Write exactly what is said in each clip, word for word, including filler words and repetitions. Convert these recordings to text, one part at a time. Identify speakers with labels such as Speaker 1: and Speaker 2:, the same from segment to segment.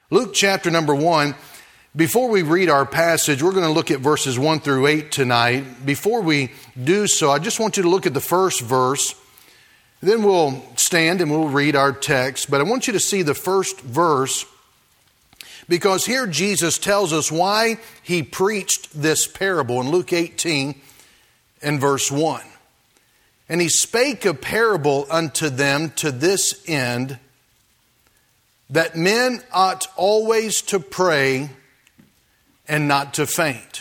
Speaker 1: Luke chapter number one. Before we read our passage, we're going to look at verses one through eight tonight. Before we do so, I just want you to look at the first verse. Then we'll stand and we'll read our text. But I want you to see the first verse, because here Jesus tells us why he preached this parable in Luke eighteen and verse one. And he spake a parable unto them to this end, that men ought always to pray and not to faint.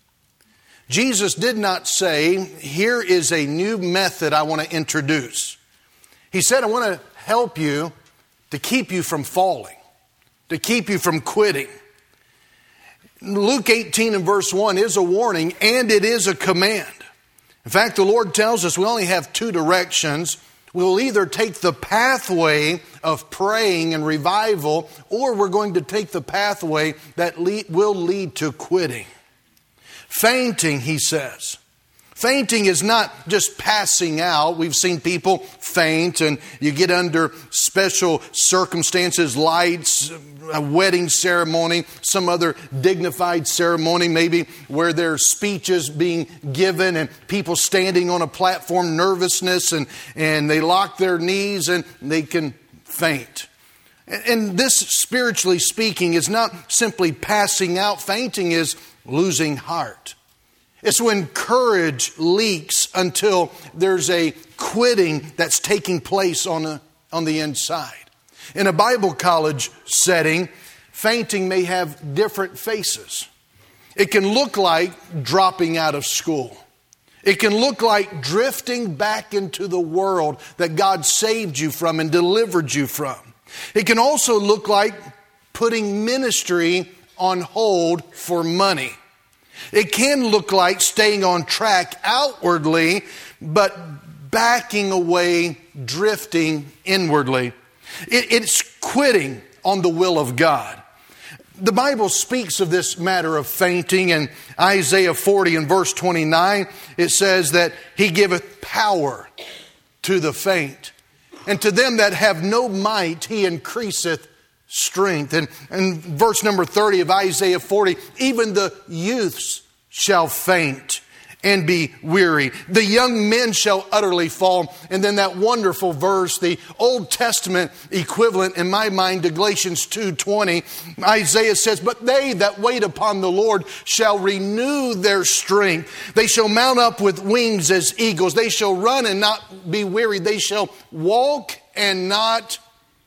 Speaker 1: Jesus did not say, here is a new method I want to introduce. He said, I want to help you to keep you from falling, to keep you from quitting. Luke eighteen and verse one is a warning, and it is a command. In fact, the Lord tells us we only have two directions. We'll either take the pathway of praying and revival, or we're going to take the pathway that lead, will lead to quitting. Fainting, he says. Fainting is not just passing out. We've seen people faint, and you get under special circumstances, lights, a wedding ceremony, some other dignified ceremony, maybe where there's speeches being given and people standing on a platform, nervousness, and, and they lock their knees and they can faint. And, and this, spiritually speaking, is not simply passing out. Fainting is losing heart. It's when courage leaks until there's a quitting that's taking place on, a, on the inside. In a Bible college setting, fainting may have different faces. It can look like dropping out of school. It can look like drifting back into the world that God saved you from and delivered you from. It can also look like putting ministry on hold for money. It can look like staying on track outwardly, but backing away, drifting inwardly. It, it's quitting on the will of God. The Bible speaks of this matter of fainting. In Isaiah forty and verse twenty-nine, it says that He giveth power to the faint, and to them that have no might He increaseth strength. And, and verse number thirty of Isaiah forty, even the youths shall faint and be weary. The young men shall utterly fall. And then that wonderful verse, the Old Testament equivalent in my mind to Galatians two twenty, Isaiah says, but they that wait upon the Lord shall renew their strength. They shall mount up with wings as eagles. They shall run and not be weary. They shall walk and not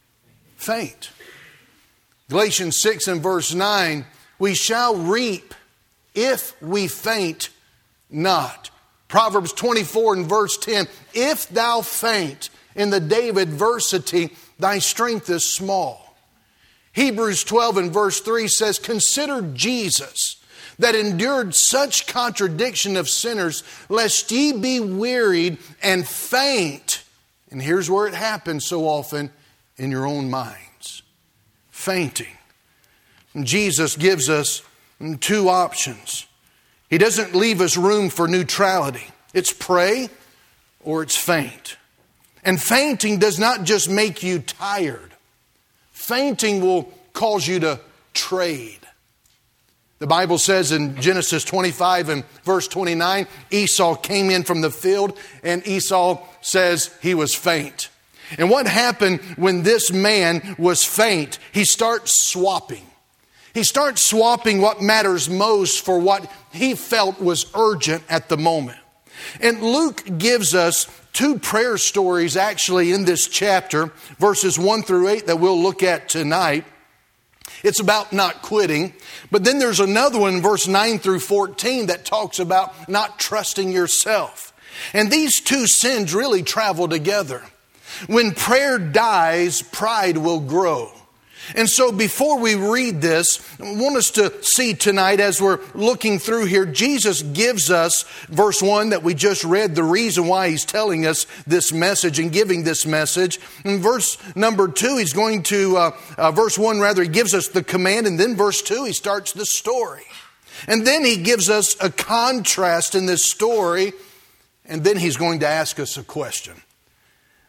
Speaker 1: faint. Galatians six and verse nine, we shall reap if we faint not. Proverbs twenty-four and verse ten, if thou faint in the day of adversity, thy strength is small. Hebrews twelve and verse three says, consider Jesus, that endured such contradiction of sinners, lest ye be wearied and faint. And here's where it happens so often, in your own minds. Fainting. And Jesus gives us two options. He doesn't leave us room for neutrality. It's pray or it's faint. And fainting does not just make you tired. Fainting will cause you to trade. The Bible says in Genesis twenty-five and verse twenty-nine, Esau came in from the field and Esau says he was faint. And what happened when this man was faint? He starts swapping. He starts swapping what matters most for what he felt was urgent at the moment. And Luke gives us two prayer stories actually in this chapter, verses one through eight that we'll look at tonight. It's about not quitting. But then there's another one, verse nine through fourteen, that talks about not trusting yourself. And these two sins really travel together. When prayer dies, pride will grow. And so before we read this, I want us to see tonight as we're looking through here, Jesus gives us, verse one that we just read, the reason why He's telling us this message and giving this message. In verse number two, He's going to, uh, uh, verse one rather, He gives us the command, and then verse two, He starts the story. And then He gives us a contrast in this story, and then He's going to ask us a question.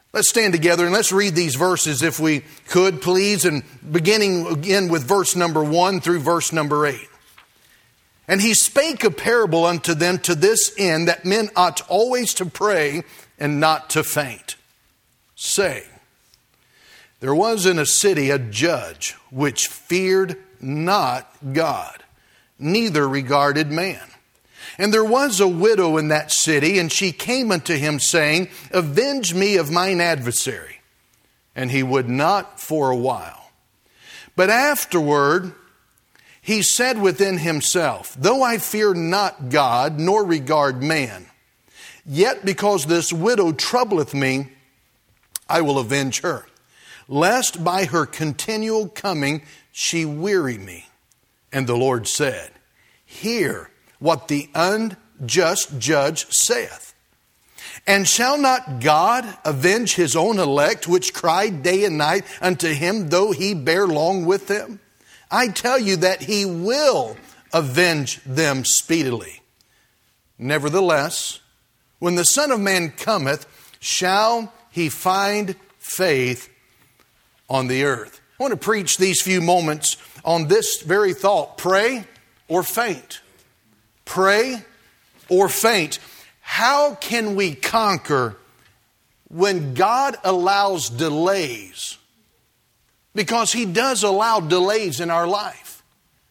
Speaker 1: Let's stand together and let's read these verses if we could, please, and beginning again with verse number one through verse number eight. And he spake a parable unto them to this end, that men ought always to pray and not to faint, saying, there was in a city a judge which feared not God, neither regarded man. And there was a widow in that city, and she came unto him, saying, avenge me of mine adversary. And he would not for a while. But afterward he said within himself, though I fear not God, nor regard man, yet because this widow troubleth me, I will avenge her, lest by her continual coming she weary me. And the Lord said, hear what the unjust judge saith. And shall not God avenge his own elect, which cry day and night unto him, though he bear long with them? I tell you that he will avenge them speedily. Nevertheless, when the Son of Man cometh, shall he find faith on the earth? I want to preach these few moments on this very thought. Pray or faint. Pray or faint. How can we conquer when God allows delays? Because he does allow delays in our life.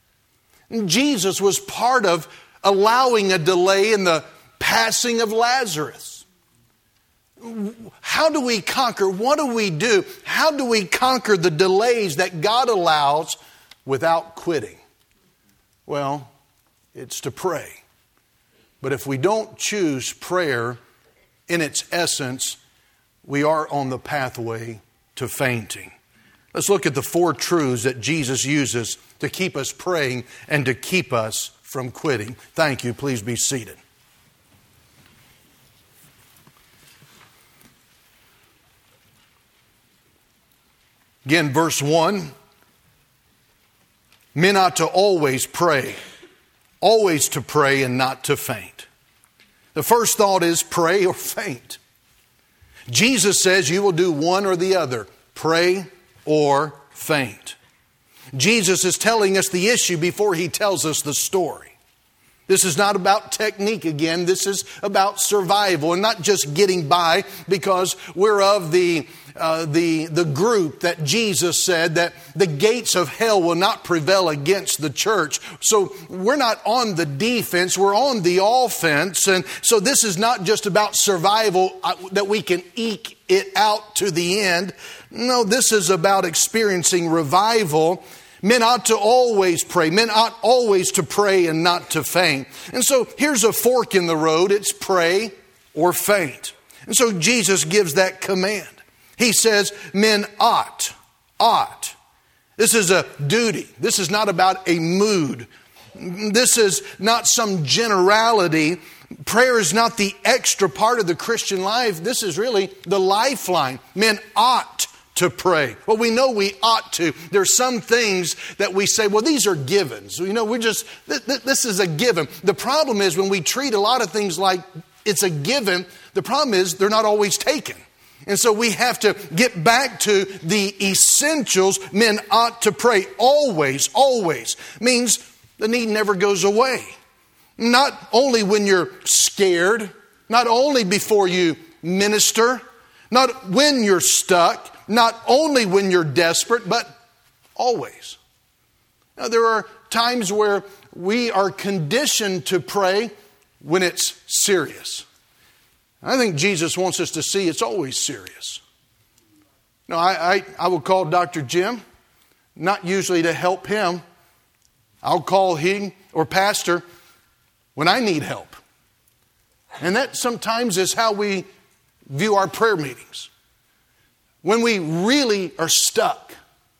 Speaker 1: Jesus was part of allowing a delay in the passing of Lazarus. How do we conquer? What do we do? How do we conquer the delays that God allows without quitting? Well, it's to pray. But if we don't choose prayer in its essence, we are on the pathway to fainting. Let's look at the four truths that Jesus uses to keep us praying and to keep us from quitting. Thank you. Please be seated. Again, verse one, men ought to always pray, always to pray and not to faint. The first thought is pray or faint. Jesus says you will do one or the other, pray or faint. Jesus is telling us the issue before he tells us the story. This is not about technique again. This is about survival and not just getting by because we're of the uh, the the group that Jesus said that the gates of hell will not prevail against the church. So we're not on the defense, we're on the offense. And so this is not just about survival uh, that we can eke it out to the end. No, this is about experiencing revival. Men ought to always pray. Men ought always to pray and not to faint. And so here's a fork in the road. It's pray or faint. And so Jesus gives that command. He says men ought, ought. This is a duty. This is not about a mood. This is not some generality. Prayer is not the extra part of the Christian life. This is really the lifeline. Men ought to pray. Well, we know we ought to. There's some things that we say, well, these are givens. You know, we're just, th- th- this is a given. The problem is when we treat a lot of things like it's a given, the problem is they're not always taken. And so we have to get back to the essentials. Men ought to pray always, always. Means the need never goes away. Not only when you're scared, not only before you minister, not when you're stuck, not only when you're desperate, but always. Now, there are times where we are conditioned to pray when it's serious. I think Jesus wants us to see it's always serious. No, I, I, I will call Doctor Jim, not usually to help him. I'll call him or pastor when I need help. And that sometimes is how we view our prayer meetings. When we really are stuck.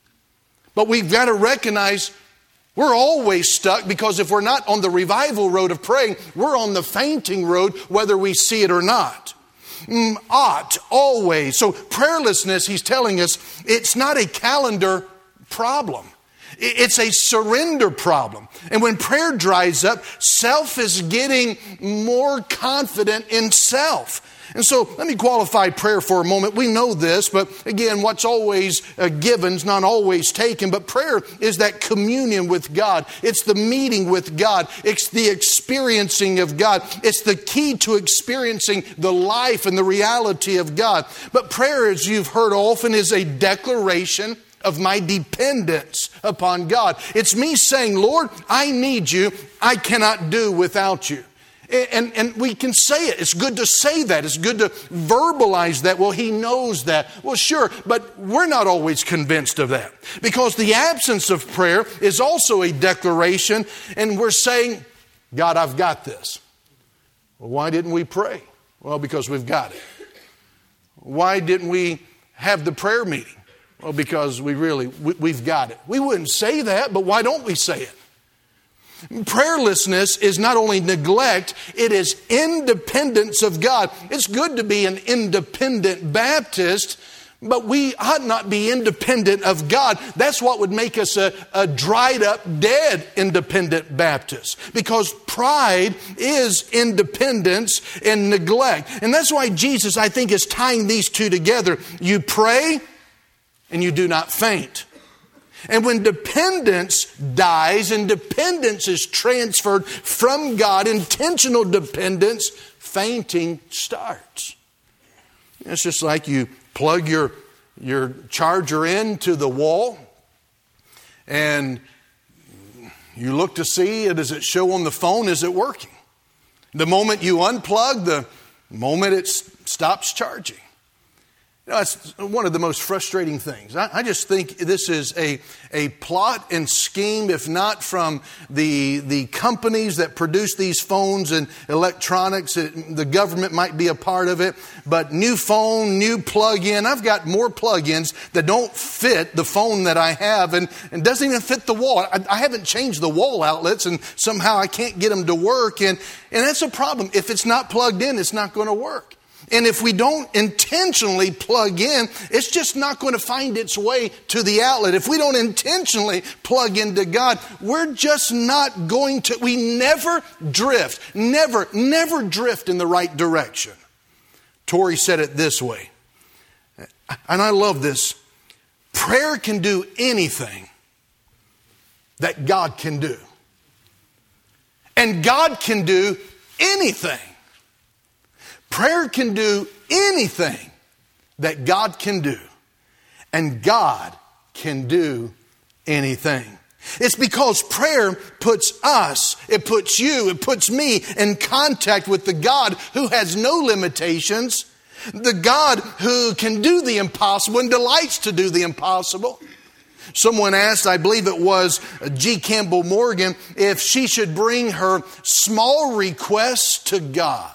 Speaker 1: But we've got to recognize we're always stuck because if we're not on the revival road of praying, we're on the fainting road whether we see it or not. Mm, ought, always. So prayerlessness, he's telling us, it's not a calendar problem. It's a surrender problem. And when prayer dries up, self is getting more confident in self. And so let me qualify prayer for a moment. We know this, but again, what's always uh, given is not always taken. But prayer is that communion with God. It's the meeting with God. It's the experiencing of God. It's the key to experiencing the life and the reality of God. But prayer, as you've heard often, is a declaration of my dependence upon God. It's me saying, Lord, I need you. I cannot do without you. And, and we can say it. It's good to say that. It's good to verbalize that. Well, He knows that. Well, sure, but we're not always convinced of that. Because the absence of prayer is also a declaration, and we're saying, God, I've got this. Well, why didn't we pray? Well, because we've got it. Why didn't we have the prayer meeting? Well, because we really, we, we've got it. We wouldn't say that, but why don't we say it? Prayerlessness is not only neglect, it is independence of God. It's good to be an independent Baptist, but we ought not be independent of God. That's what would make us a, a dried up, dead independent Baptist. Because pride is independence and neglect. And that's why Jesus, I think, is tying these two together. You pray and you do not faint. And when dependence dies and dependence is transferred from God, intentional dependence, fainting starts. It's just like you plug your, your charger into the wall and you look to see, does it show on the phone, is it working? The moment you unplug, the moment it stops charging. You know, it's one of the most frustrating things. I, I just think this is a, a plot and scheme, if not from the, the companies that produce these phones and electronics. It, the government might be a part of it. But new phone, new plug-in. I've got more plug-ins that don't fit the phone that I have and, and doesn't even fit the wall. I, I haven't changed the wall outlets and somehow I can't get them to work. And, and that's a problem. If it's not plugged in, it's not going to work. And if we don't intentionally plug in, it's just not going to find its way to the outlet. If we don't intentionally plug into God, we're just not going to, we never drift, never, never drift in the right direction. Torrey said it this way, and I love this. Prayer can do anything that God can do. And God can do anything. Prayer can do anything that God can do. And God can do anything. It's because prayer puts us, it puts you, it puts me in contact with the God who has no limitations. The God who can do the impossible and delights to do the impossible. Someone asked, I believe it was G. Campbell Morgan, if she should bring her small requests to God.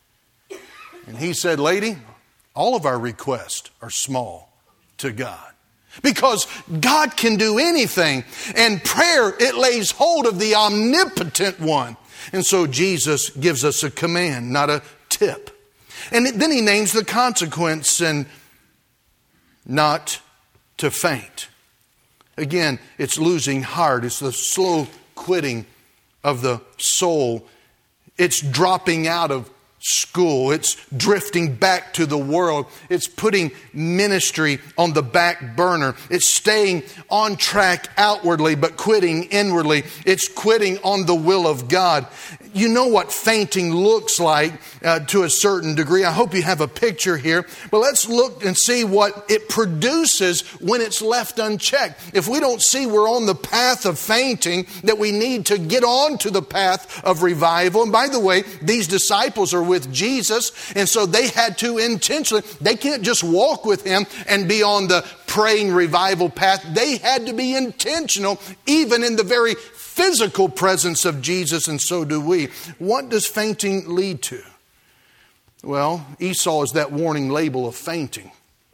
Speaker 1: And he said, lady, all of our requests are small to God. Because God can do anything. And prayer, it lays hold of the omnipotent one. And so Jesus gives us a command, not a tip. And then he names the consequence, and not to faint. Again, it's losing heart. It's the slow quitting of the soul. It's dropping out of school. It's drifting back to the world. It's putting ministry on the back burner. It's staying on track outwardly but quitting inwardly. It's quitting on the will of God. You know what fainting looks like uh, to a certain degree. I hope you have a picture here. But let's look and see what it produces when it's left unchecked. If we don't see we're on the path of fainting, that we need to get on to the path of revival. And by the way, these disciples are with Jesus, and so they had to intentionally, they can't just walk with Him and be on the praying revival path. They had to be intentional, even in the very physical presence of Jesus, and so do we. What does fainting lead to? Well, Esau is that warning label of fainting.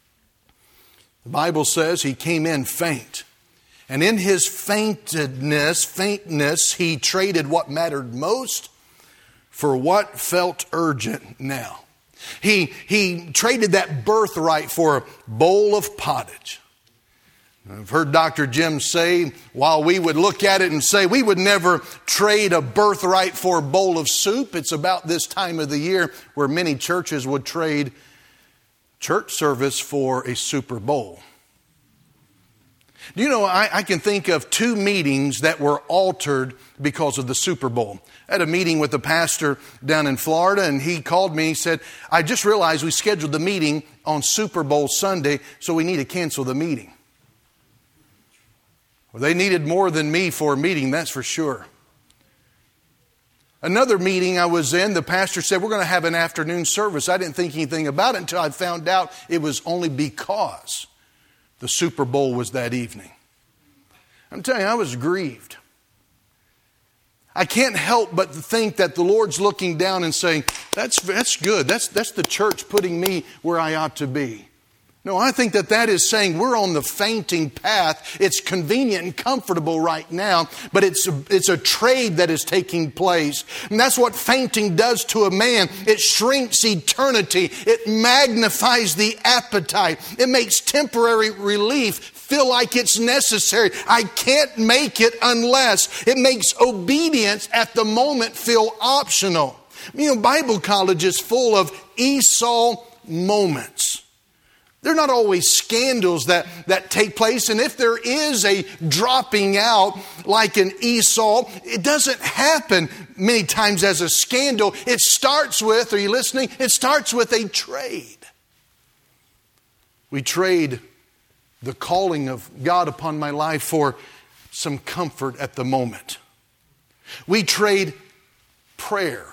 Speaker 1: The Bible says he came in faint. And in his faintedness, faintness, he traded what mattered most for what felt urgent now. He, he traded that birthright for a bowl of pottage. I've heard Doctor Jim say, while we would look at it and say, we would never trade a birthright for a bowl of soup, it's about this time of the year where many churches would trade church service for a Super Bowl. Do you know, I, I can think of two meetings that were altered because of the Super Bowl. I had a meeting with a pastor down in Florida, and he called me and he said, I just realized we scheduled the meeting on Super Bowl Sunday, so we need to cancel the meeting. Well, they needed more than me for a meeting, that's for sure. Another meeting I was in, the pastor said, we're going to have an afternoon service. I didn't think anything about it until I found out it was only because the Super Bowl was that evening. I'm telling you, I was grieved. I can't help but think that the Lord's looking down and saying, that's, that's good. That's, that's the church putting me where I ought to be. No, I think that that is saying we're on the fainting path. It's convenient and comfortable right now, but it's a, it's a trade that is taking place. And that's what fainting does to a man. It shrinks eternity. It magnifies the appetite. It makes temporary relief feel like it's necessary. I can't make it unless. It makes obedience at the moment feel optional. You know, Bible college is full of Esau moments. They're not always scandals that, that take place. And if there is a dropping out like an Esau, it doesn't happen many times as a scandal. It starts with, are you listening? It starts with a trade. We trade the calling of God upon my life for some comfort at the moment. We trade prayer.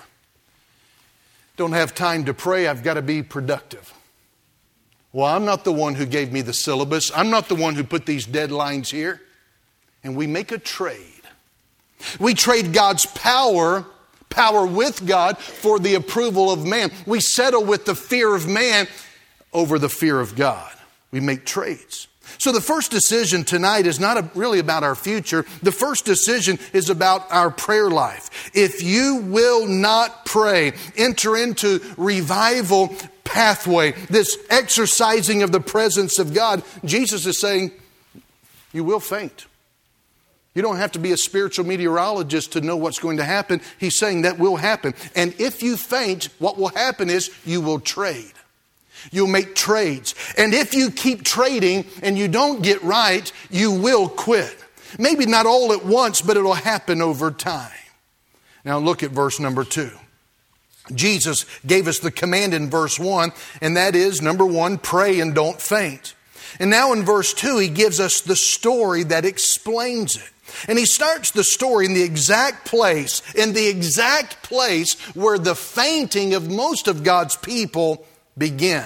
Speaker 1: Don't have time to pray. I've got to be productive. Well, I'm not the one who gave me the syllabus. I'm not the one who put these deadlines here. And we make a trade. We trade God's power, power with God, for the approval of man. We settle with the fear of man over the fear of God. We make trades. So the first decision tonight is not a, really about our future. The first decision is about our prayer life. If you will not pray, enter into revival pathway, this exercising of the presence of God, Jesus is saying, you will faint. You don't have to be a spiritual meteorologist to know what's going to happen. He's saying that will happen. And if you faint, what will happen is you will trade. You'll make trades. And if you keep trading and you don't get right, you will quit. Maybe not all at once, but it'll happen over time. Now look at verse number two. Jesus gave us the command in verse one, and that is, number one, pray and don't faint. And now in verse two, he gives us the story that explains it. And he starts the story in the exact place, in the exact place where the fainting of most of God's people begin.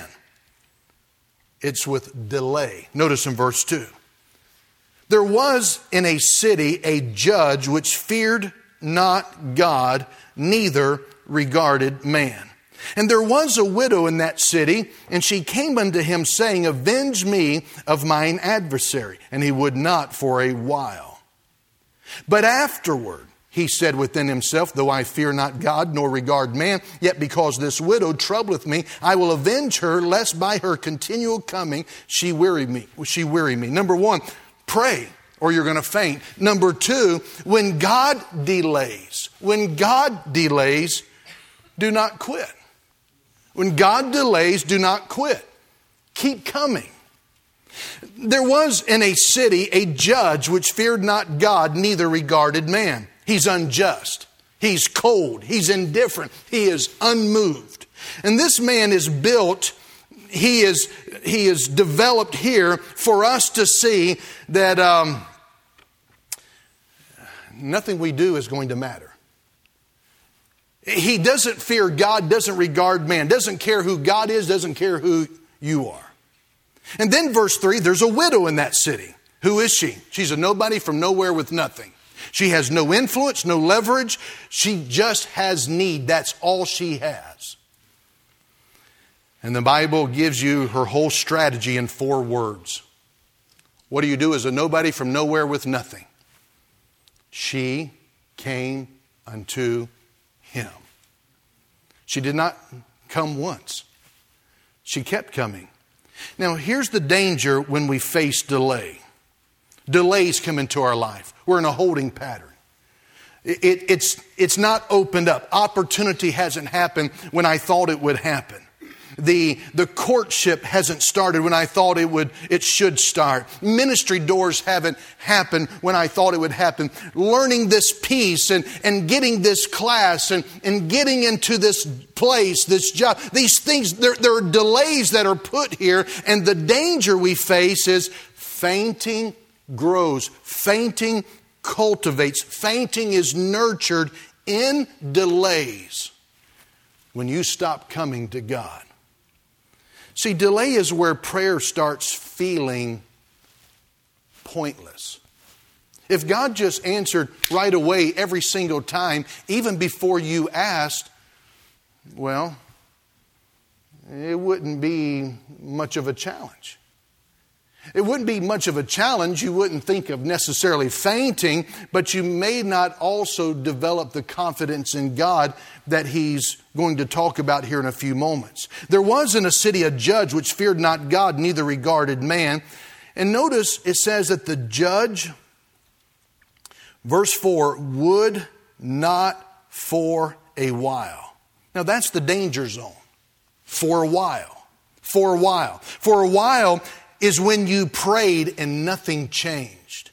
Speaker 1: It's with delay. Notice in verse two. There was in a city a judge which feared not God, neither regarded man. And there was a widow in that city, and she came unto him, saying, avenge me of mine adversary. And he would not for a while. But afterward, he said within himself, though I fear not God, nor regard man, yet because this widow troubleth me, I will avenge her, lest by her continual coming she weary me. She weary me. Number one, pray, or you're going to faint. Number two, when God delays, when God delays, do not quit. When God delays, do not quit. Keep coming. There was in a city a judge which feared not God, neither regarded man. He's unjust. He's cold. He's indifferent. He is unmoved. And this man is built, he is, he is developed here for us to see that um, nothing we do is going to matter. He doesn't fear God, doesn't regard man, doesn't care who God is, doesn't care who you are. And then verse three, there's a widow in that city. Who is she? She's a nobody from nowhere with nothing. She has no influence, no leverage. She just has need. That's all she has. And the Bible gives you her whole strategy in four words. What do you do as a nobody from nowhere with nothing? She came unto him. She did not come once. She kept coming. Now, here's the danger when we face delay. Delays come into our life. We're in a holding pattern. It, it, it's, it's not opened up. Opportunity hasn't happened when I thought it would happen. The, the courtship hasn't started when I thought it would, it should start. Ministry doors haven't happened when I thought it would happen. Learning this piece and, and getting this class and, and getting into this place, this job. These things, there, there are delays that are put here, and the danger we face is fainting grows. Fainting cultivates. Fainting is nurtured in delays when you stop coming to God. See, delay is where prayer starts feeling pointless. If God just answered right away every single time, even before you asked, well, it wouldn't be much of a challenge. It wouldn't be much of a challenge. You wouldn't think of necessarily fainting, but you may not also develop the confidence in God that He's going to talk about here in a few moments. There was in a city a judge which feared not God, neither regarded man. And notice it says that the judge, verse four, would not for a while. Now that's the danger zone. For a while. For a while. For a while is when you prayed and nothing changed.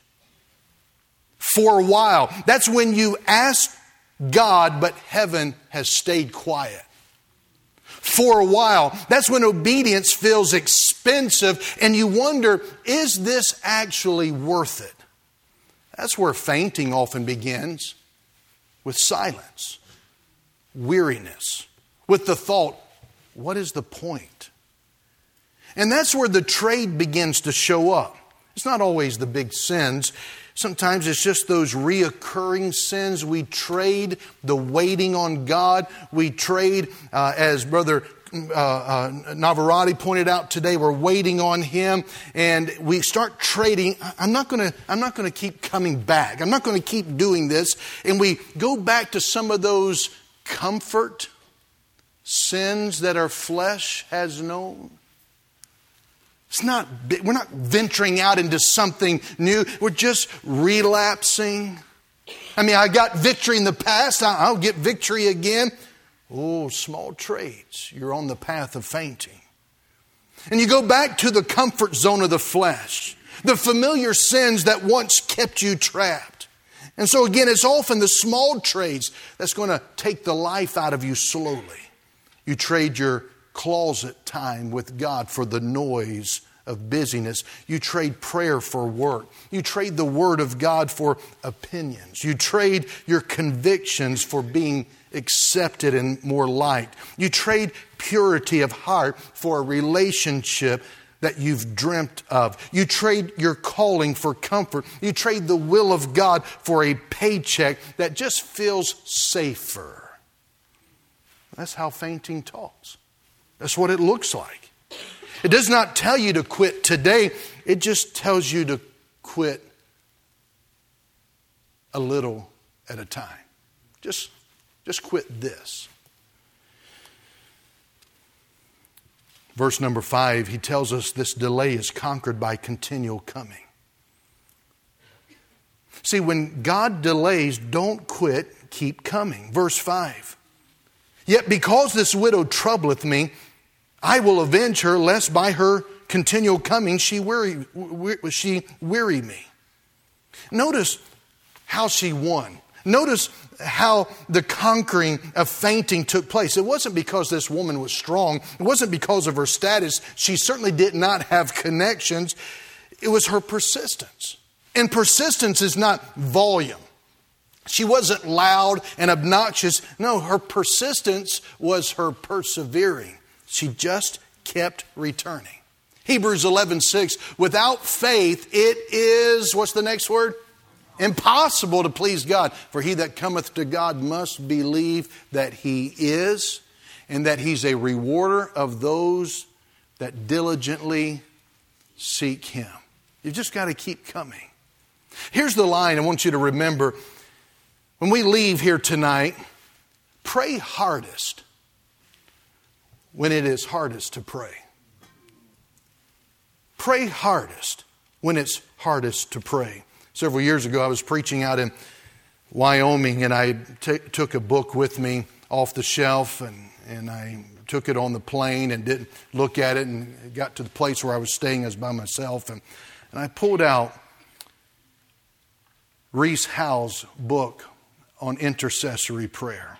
Speaker 1: For a while. That's when you asked God, but heaven has stayed quiet. For a while. That's when obedience feels expensive and you wonder, is this actually worth it? That's where fainting often begins. With silence. Weariness. With the thought, what is the point? And that's where the trade begins to show up. It's not always the big sins. Sometimes it's just those reoccurring sins. We trade the waiting on God. We trade, uh, as Brother uh, uh, Navarrete pointed out today, we're waiting on Him, and we start trading. I'm not going to. I'm not going to keep coming back. I'm not going to keep doing this. And we go back to some of those comfort sins that our flesh has known. It's not, we're not venturing out into something new. We're just relapsing. I mean, I got victory in the past. I'll get victory again. Oh, small trades. You're on the path of fainting. And you go back to the comfort zone of the flesh. The familiar sins that once kept you trapped. And so again, it's often the small trades that's going to take the life out of you slowly. You trade your closet time with God for the noise of busyness. You trade prayer for work. You trade the Word of God for opinions. You trade your convictions for being accepted and more liked. You trade purity of heart for a relationship that you've dreamt of. You trade your calling for comfort. You trade the will of God for a paycheck that just feels safer. That's how fainting talks. That's what it looks like. It does not tell you to quit today. It just tells you to quit a little at a time. Just, just quit this. Verse number five, he tells us this delay is conquered by continual coming. See, when God delays, don't quit, keep coming. Verse five. Yet because this widow troubleth me, I will avenge her, lest by her continual coming she weary, she weary me. Notice how she won. Notice how the conquering of fainting took place. It wasn't because this woman was strong. It wasn't because of her status. She certainly did not have connections. It was her persistence. And persistence is not volume. She wasn't loud and obnoxious. No, her persistence was her persevering. She just kept returning. Hebrews eleven six, without faith it is, what's the next word? Impossible to please God. For he that cometh to God must believe that He is, and that He's a rewarder of those that diligently seek Him. You've just got to keep coming. Here's the line I want you to remember. When we leave here tonight, pray hardest when it is hardest to pray. Pray hardest when it's hardest to pray. Several years ago, I was preaching out in Wyoming, and I t- took a book with me off the shelf, and, and I took it on the plane and didn't look at it, and got to the place where I was staying. I was by myself, and, and I pulled out Rees Howells' book on intercessory prayer.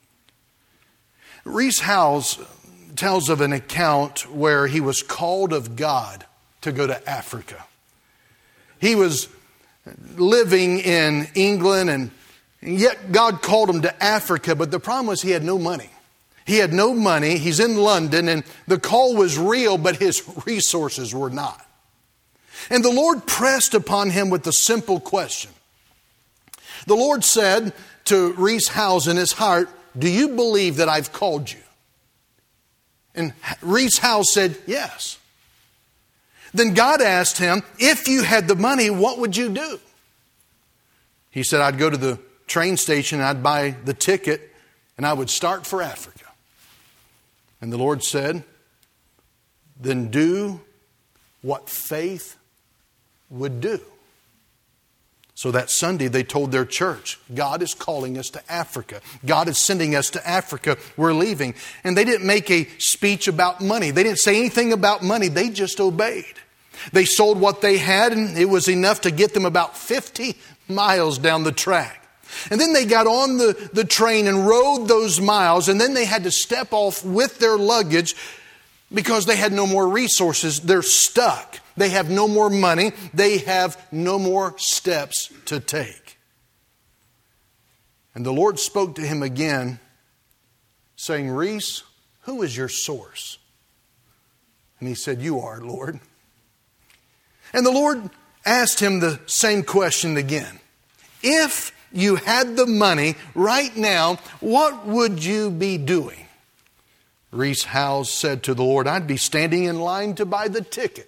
Speaker 1: Rees Howells tells of an account where he was called of God to go to Africa. He was living in England, and yet God called him to Africa, but the problem was he had no money. He had no money. He's in London, and the call was real, but his resources were not. And the Lord pressed upon him with the simple question. The Lord said to Rees Howells in his heart, "Do you believe that I've called you?" And Rees Howells said, "Yes." Then God asked him, "If you had the money, what would you do?" He said, "I'd go to the train station, and I'd buy the ticket, and I would start for Africa." And the Lord said, "Then do what faith would do." So that Sunday they told their church, "God is calling us to Africa. God is sending us to Africa. We're leaving." And they didn't make a speech about money. They didn't say anything about money. They just obeyed. They sold what they had, and it was enough to get them about fifty miles down the track. And then they got on the, the train and rode those miles, and then they had to step off with their luggage because they had no more resources. They're stuck. They have no more money. They have no more steps to take. And the Lord spoke to him again, saying, "Rees, who is your source?" And he said, "You are, Lord." And the Lord asked him the same question again. "If you had the money right now, what would you be doing?" Rees Howells said to the Lord, "I'd be standing in line to buy the ticket."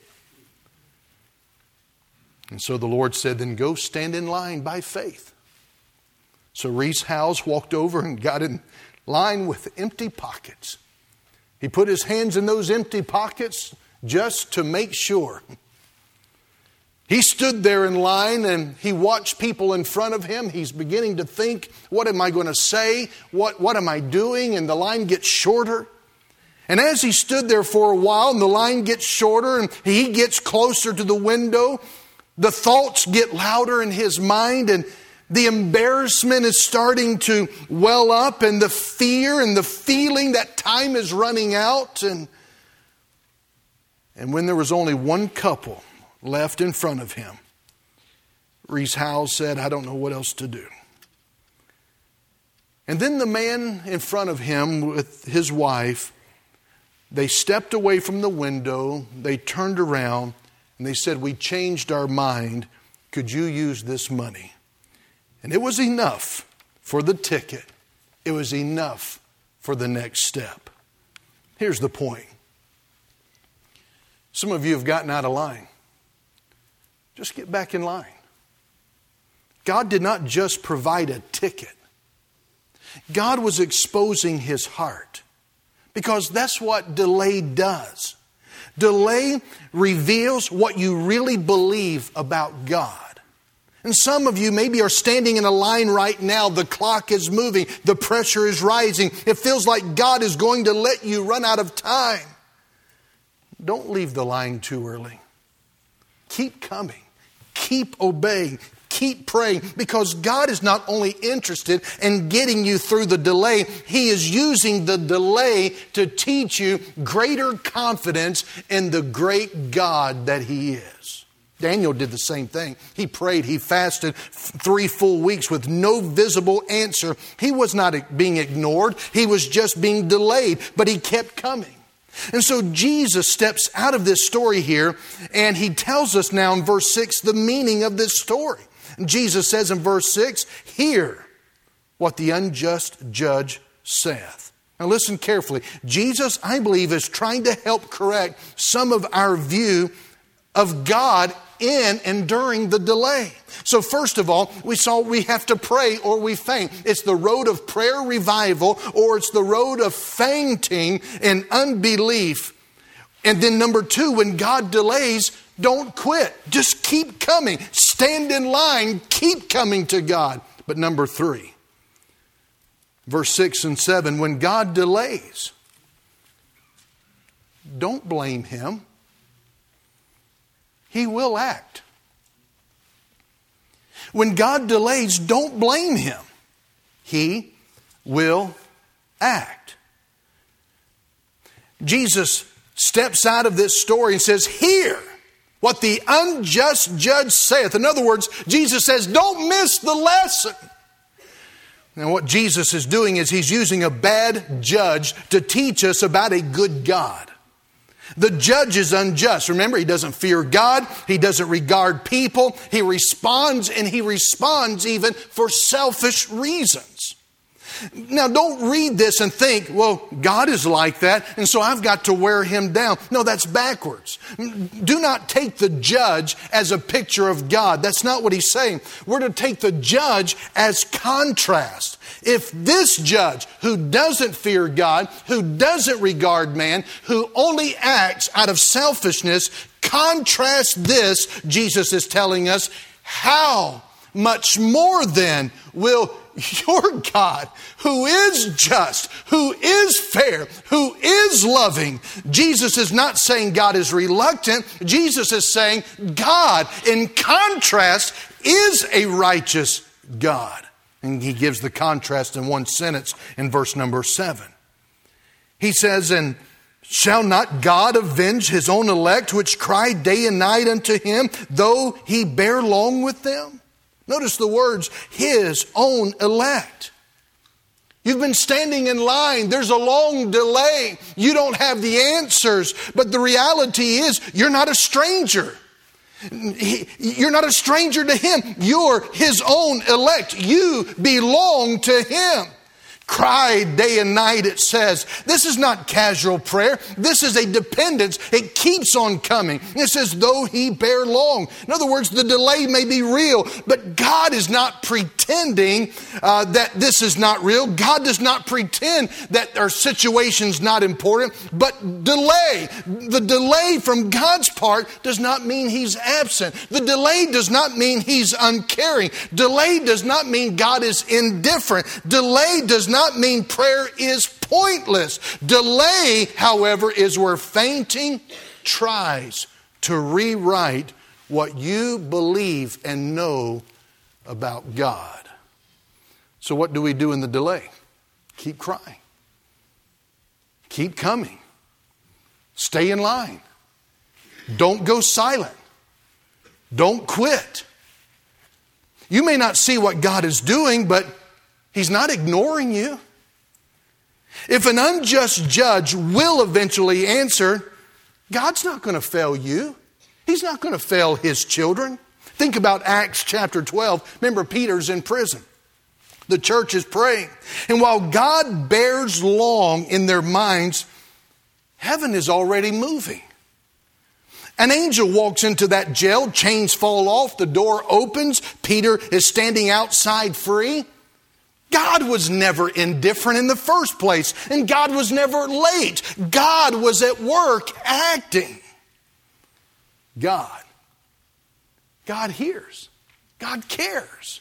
Speaker 1: And so the Lord said, "Then go stand in line by faith." So Rees Howells walked over and got in line with empty pockets. He put his hands in those empty pockets just to make sure. He stood there in line and he watched people in front of him. He's beginning to think, what am I going to say? What, what am I doing? And the line gets shorter. And as he stood there for a while and the line gets shorter and he gets closer to the window, the thoughts get louder in his mind, and the embarrassment is starting to well up, and the fear and the feeling that time is running out. And, and when there was only one couple left in front of him, Rees Howells said, "I don't know what else to do." And then the man in front of him with his wife, they stepped away from the window, they turned around, and they said, "We changed our mind. Could you use this money?" And it was enough for the ticket. It was enough for the next step. Here's the point. Some of you have gotten out of line. Just get back in line. God did not just provide a ticket. God was exposing his heart, because that's what delay does. Delay reveals what you really believe about God. And some of you maybe are standing in a line right now. The clock is moving. The pressure is rising. It feels like God is going to let you run out of time. Don't leave the line too early. Keep coming. Keep obeying. Keep praying, because God is not only interested in getting you through the delay, He is using the delay to teach you greater confidence in the great God that He is. Daniel did the same thing. He prayed, he fasted three full weeks with no visible answer. He was not being ignored. He was just being delayed, but he kept coming. And so Jesus steps out of this story here, and he tells us now in verse six the meaning of this story. Jesus says in verse six, "Hear what the unjust judge saith." Now listen carefully. Jesus, I believe, is trying to help correct some of our view of God in and during the delay. So first of all, we saw we have to pray or we faint. It's the road of prayer revival, or it's the road of fainting and unbelief. And then number two, when God delays, Don't quit. Just keep coming. Stand in line. Keep coming to God. But number three, verse six and seven, when God delays, don't blame Him. He will act. When God delays, don't blame Him. He will act. Jesus steps out of this story and says, hear what the unjust judge saith. In other words, Jesus says, don't miss the lesson. Now what Jesus is doing is He's using a bad judge to teach us about a good God. The judge is unjust. Remember, he doesn't fear God. He doesn't regard people. He responds, and he responds even for selfish reasons. Now, don't read this and think, well, God is like that, and so I've got to wear Him down. No, that's backwards. Do not take the judge as a picture of God. That's not what He's saying. We're to take the judge as contrast. If this judge, who doesn't fear God, who doesn't regard man, who only acts out of selfishness, contrast this, Jesus is telling us, how much more then will your God, who is just, who is fair, who is loving. Jesus is not saying God is reluctant. Jesus is saying God, in contrast, is a righteous God. And He gives the contrast in one sentence in verse number seven. He says, and shall not God avenge His own elect, which cry day and night unto Him, though He bear long with them? Notice the words, His own elect. You've been standing in line. There's a long delay. You don't have the answers. But the reality is, you're not a stranger. You're not a stranger to Him. You're His own elect. You belong to Him. Cry day and night, it says. This is not casual prayer. This is a dependence. It keeps on coming. It says, though He bear long. In other words, the delay may be real, but God is not pretending uh, that this is not real. God does not pretend that our situation's not important, but delay. The delay from God's part does not mean He's absent. The delay does not mean He's uncaring. Delay does not mean God is indifferent. Delay does not not mean prayer is pointless. Delay, however, is where fainting tries to rewrite what you believe and know about God. So what do we do in the delay? Keep crying. Keep coming. Stay in line. Don't go silent. Don't quit. You may not see what God is doing, but He's not ignoring you. If an unjust judge will eventually answer, God's not going to fail you. He's not going to fail His children. Think about Acts chapter twelve. Remember, Peter's in prison. The church is praying. And while God bears long in their minds, heaven is already moving. An angel walks into that jail. Chains fall off. The door opens. Peter is standing outside free. God was never indifferent in the first place, and God was never late. God was at work acting. God. God hears. God cares.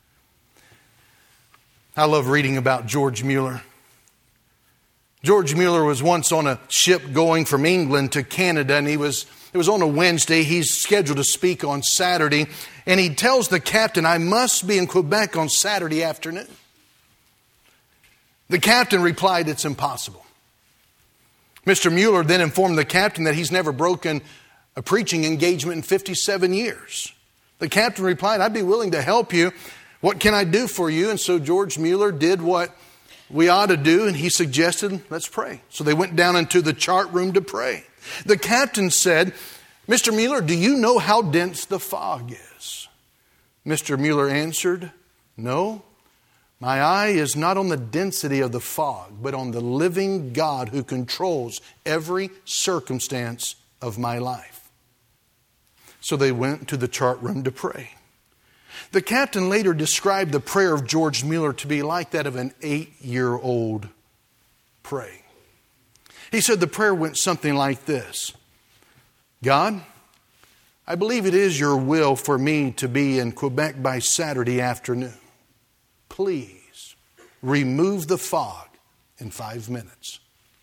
Speaker 1: I love reading about George Mueller. George Mueller was once on a ship going from England to Canada, and he was it was on a Wednesday. He's scheduled to speak on Saturday, and he tells the captain, I must be in Quebec on Saturday afternoon. The captain replied, it's impossible. Mister Mueller then informed the captain that he's never broken a preaching engagement in fifty-seven years. The captain replied, I'd be willing to help you. What can I do for you? And so George Mueller did what we ought to do, and he suggested, let's pray. So they went down into the chart room to pray. The captain said, Mister Mueller, do you know how dense the fog is? Mister Mueller answered, no. My eye is not on the density of the fog, but on the living God who controls every circumstance of my life. So they went to the chart room to pray. The captain later described the prayer of George Mueller to be like that of an eight-year-old praying. He said the prayer went something like this. God, I believe it is your will for me to be in Quebec by Saturday afternoon. Please remove the fog in five minutes.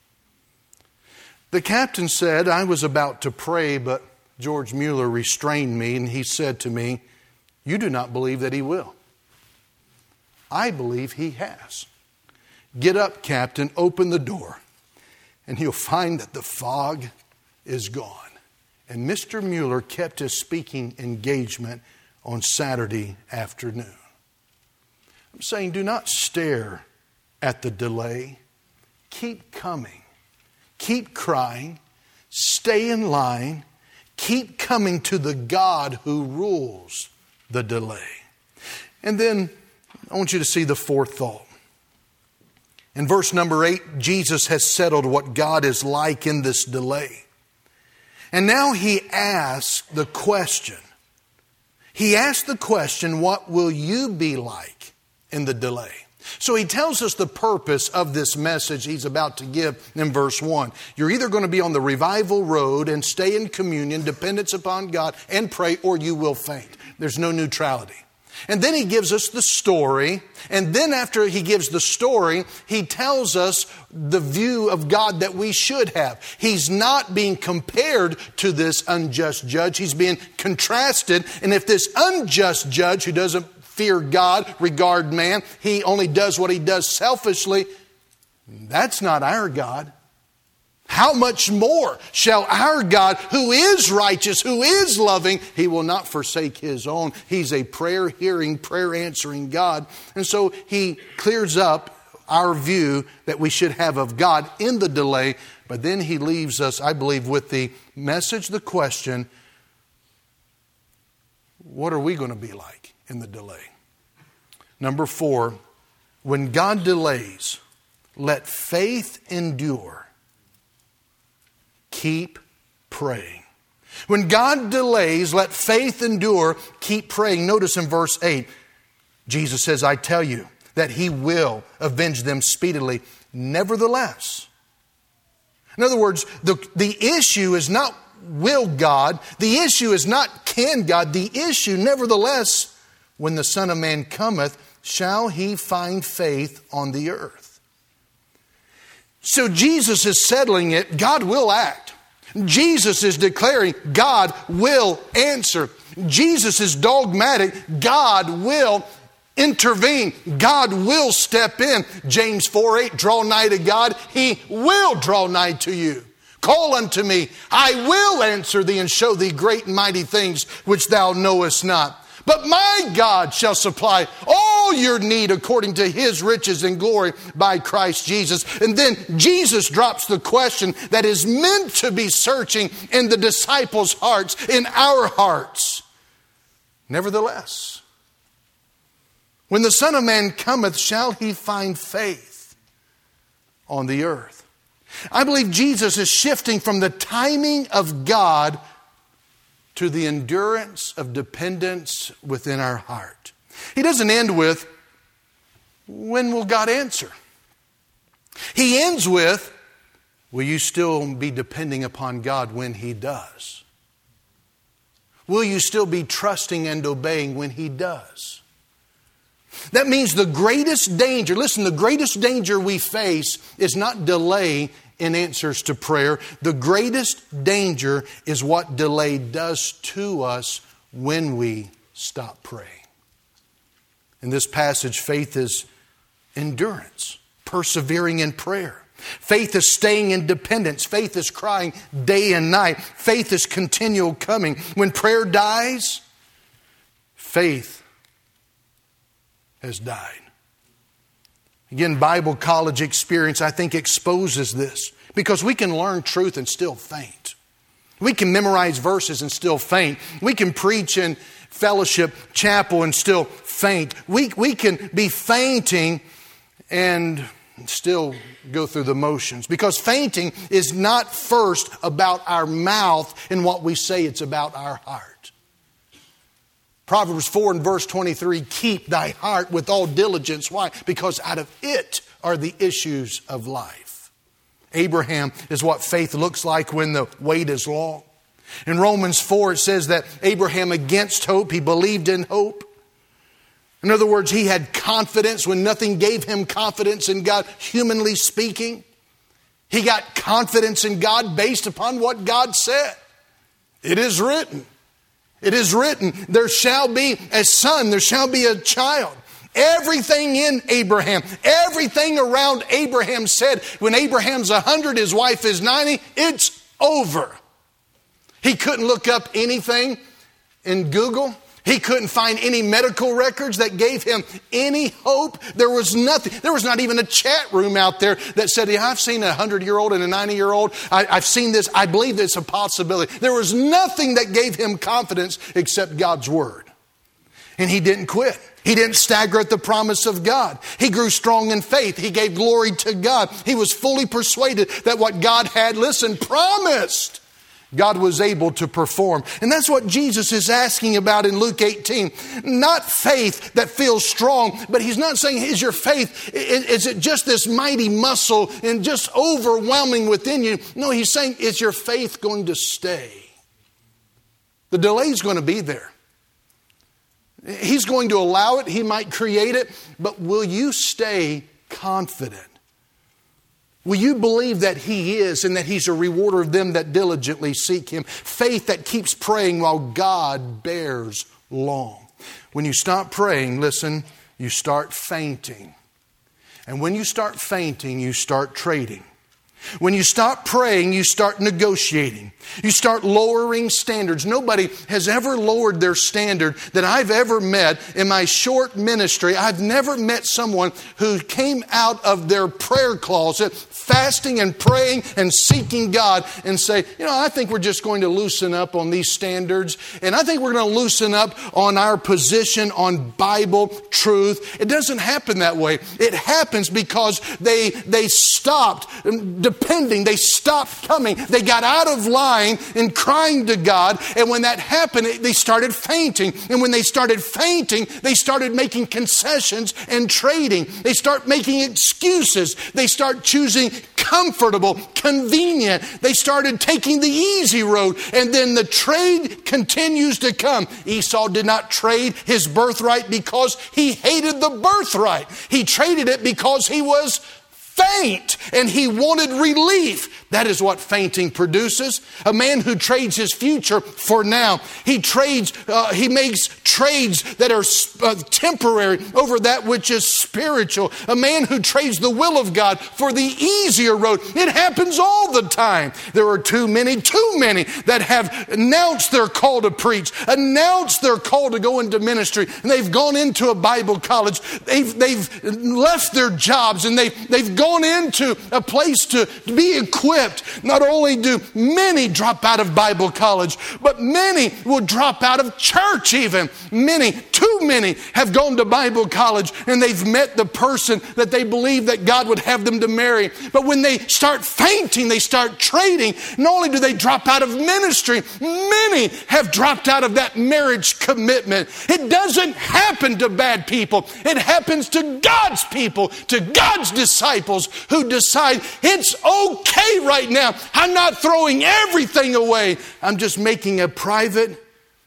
Speaker 1: The captain said, I was about to pray, but George Mueller restrained me, and he said to me, you do not believe that he will. I believe he has. Get up, Captain, open the door, and you'll find that the fog is gone. And Mister Mueller kept his speaking engagement on Saturday afternoon. I'm saying, do not stare at the delay. Keep coming. Keep crying. Stay in line. Keep coming to the God who rules the delay. And then I want you to see the fourth thought. In verse number eight, Jesus has settled what God is like in this delay. And now he asks the question. He asks the question, what will you be like in the delay? So he tells us the purpose of this message he's about to give in verse one. You're either going to be on the revival road and stay in communion, dependence upon God, and pray, or you will faint. There's no neutrality. And then he gives us the story. And then after he gives the story, he tells us the view of God that we should have. He's not being compared to this unjust judge. He's being contrasted. And if this unjust judge who doesn't fear God, regard man, he only does what he does selfishly, that's not our God. How much more shall our God, who is righteous, who is loving, he will not forsake his own. He's a prayer-hearing, prayer-answering God. And so he clears up our view that we should have of God in the delay. But then he leaves us, I believe, with the message, the question, what are we going to be like in the delay? Number four, when God delays, let faith endure. Keep praying. When God delays, let faith endure. Keep praying. Notice in verse eight, Jesus says, I tell you that he will avenge them speedily. Nevertheless. In other words, the, the issue is not will God. The issue is not can God. The issue, nevertheless, when the Son of Man cometh, shall he find faith on the earth? So Jesus is settling it. God will act. Jesus is declaring God will answer. Jesus is dogmatic. God will intervene. God will step in. James four eight, draw nigh to God. He will draw nigh to you. Call unto me. I will answer thee and show thee great and mighty things which thou knowest not. But my God shall supply all your need according to his riches and glory by Christ Jesus. And then Jesus drops the question that is meant to be searching in the disciples' hearts, in our hearts. Nevertheless, when the Son of Man cometh, shall he find faith on the earth? I believe Jesus is shifting from the timing of God to the endurance of dependence within our heart. He doesn't end with, when will God answer? He ends with, will you still be depending upon God when he does? Will you still be trusting and obeying when he does? That means the greatest danger, listen, the greatest danger we face is not delay in answers to prayer. The greatest danger is what delay does to us when we stop praying. In this passage, faith is endurance, persevering in prayer. Faith is staying in dependence. Faith is crying day and night. Faith is continual coming. When prayer dies, faith has died. Again, Bible college experience, I think, exposes this. Because we can learn truth and still faint. We can memorize verses and still faint. We can preach in fellowship chapel and still faint. We, we can be fainting and still go through the motions. Because fainting is not first about our mouth and what we say, it's about our heart. Proverbs four and verse twenty-three, keep thy heart with all diligence. Why? Because out of it are the issues of life. Abraham is what faith looks like when the wait is long. In Romans four, it says that Abraham, against hope, he believed in hope. In other words, he had confidence when nothing gave him confidence in God, humanly speaking. He got confidence in God based upon what God said. It is written. It is written, there shall be a son, there shall be a child. Everything in Abraham, everything around Abraham said, when Abraham's one hundred, his wife is ninety, it's over. He couldn't look up anything in Google. He couldn't find any medical records that gave him any hope. There was nothing. There was not even a chat room out there that said, yeah, I've seen a hundred-year-old and a ninety-year-old. I, I've seen this. I believe it's a possibility. There was nothing that gave him confidence except God's Word. And he didn't quit. He didn't stagger at the promise of God. He grew strong in faith. He gave glory to God. He was fully persuaded that what God had, listen, promised, God was able to perform. And that's what Jesus is asking about in Luke eighteen. Not faith that feels strong, but he's not saying, is your faith, is it just this mighty muscle and just overwhelming within you? No, he's saying, is your faith going to stay? The delay's going to be there. He's going to allow it. He might create it. But will you stay confident? Will you believe that He is and that He's a rewarder of them that diligently seek Him? Faith that keeps praying while God bears long. When you stop praying, listen, you start fainting. And when you start fainting, you start trading. When you stop praying, you start negotiating. You start lowering standards. Nobody has ever lowered their standard that I've ever met in my short ministry. I've never met someone who came out of their prayer closet fasting and praying and seeking God and say, you know, I think we're just going to loosen up on these standards. And I think we're going to loosen up on our position on Bible truth. It doesn't happen that way. It happens because they, they stopped depending. They stopped coming. They got out of line and crying to God. And when that happened, they started fainting. And when they started fainting, they started making concessions and trading. They start making excuses. They start choosing comfortable, convenient. They started taking the easy road. And then the trade continues to come. Esau did not trade his birthright because he hated the birthright. He traded it because he was faint and he wanted relief. That is what fainting produces. A man who trades his future for now. He trades, uh, he makes trades that are uh, temporary over that which is spiritual. A man who trades the will of God for the easier road. It happens all the time. There are too many, too many that have announced their call to preach, announced their call to go into ministry, and they've gone into a Bible college. They've, they've left their jobs and they, they've gone into a place to be equipped. Not only do many drop out of Bible college, but many will drop out of church even. Many, too many, have gone to Bible college and they've met the person that they believe that God would have them to marry. But when they start fainting, they start trading. Not only do they drop out of ministry, many have dropped out of that marriage commitment. It doesn't happen to bad people. It happens to God's people, to God's disciples who decide it's okay right now. I'm not throwing everything away. I'm just making a private,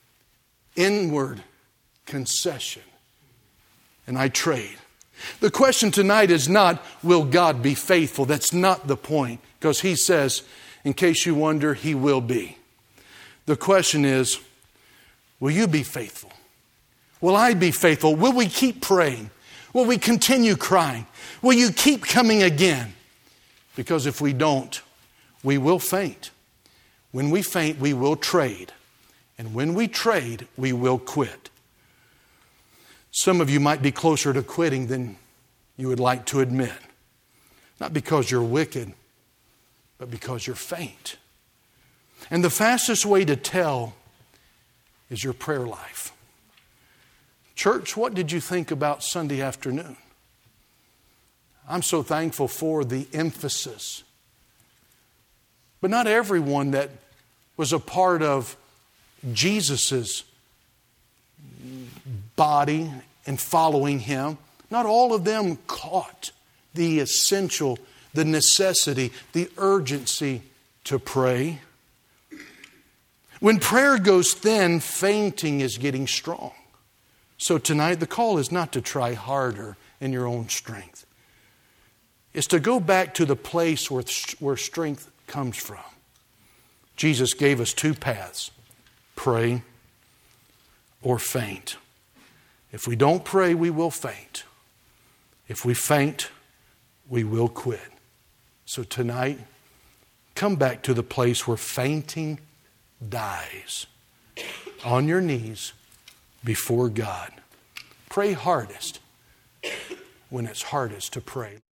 Speaker 1: inward concession. And I trade. The question tonight is not, will God be faithful? That's not the point. Because He says, in case you wonder, He will be. The question is, will you be faithful? Will I be faithful? Will we keep praying? Will we continue crying? Will you keep coming again? Because if we don't, we will faint. When we faint, we will trade. And when we trade, we will quit. Some of you might be closer to quitting than you would like to admit. Not because you're wicked, but because you're faint. And the fastest way to tell is your prayer life. Church, what did you think about Sunday afternoon? I'm so thankful for the emphasis. But not everyone that was a part of Jesus's body and following Him, not all of them caught the essential, the necessity, the urgency to pray. When prayer goes thin, fainting is getting strong. So tonight, the call is not to try harder in your own strength. It's to go back to the place where, where strength comes from. Jesus gave us two paths: pray or faint. If we don't pray, we will faint. If we faint, we will quit. So tonight, come back to the place where fainting dies. On your knees before God. Pray hardest when it's hardest to pray.